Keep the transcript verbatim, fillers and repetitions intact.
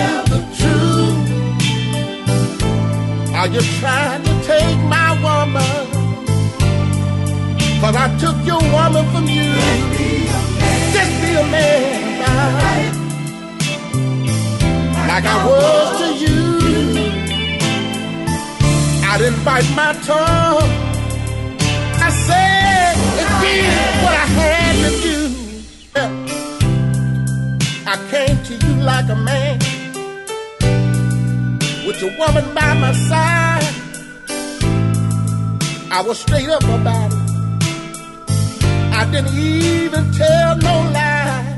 the truth? Are you trying to take my woman? Cause I took your woman from you. Just be a man about it, like I was to you. I didn't bite my tongue. I said and did what I had to do. I came to you like a man, with your woman by my side. I was straight up about it. I didn't even tell no lie.